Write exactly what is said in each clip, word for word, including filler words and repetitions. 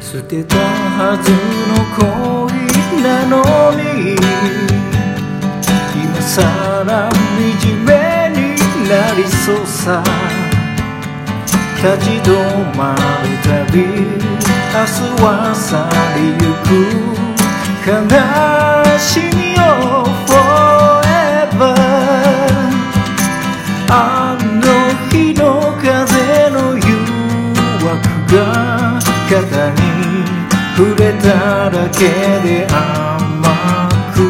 捨てたはずの恋なのに今さら惨めになりそうさ。立ち止まるたび明日は去りゆく悲しみを Forever。 あの日の風の誘惑が肩に触れただけで甘く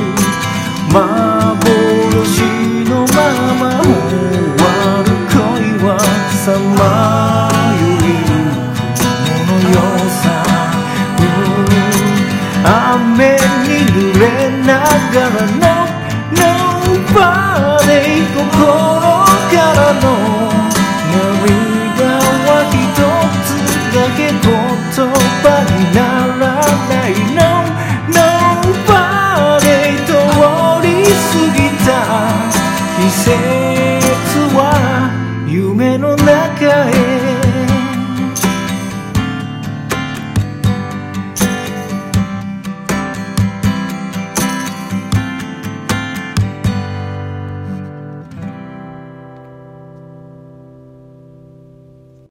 幻のまま終わる恋はさまよいゆくものよさ。雨に濡れながら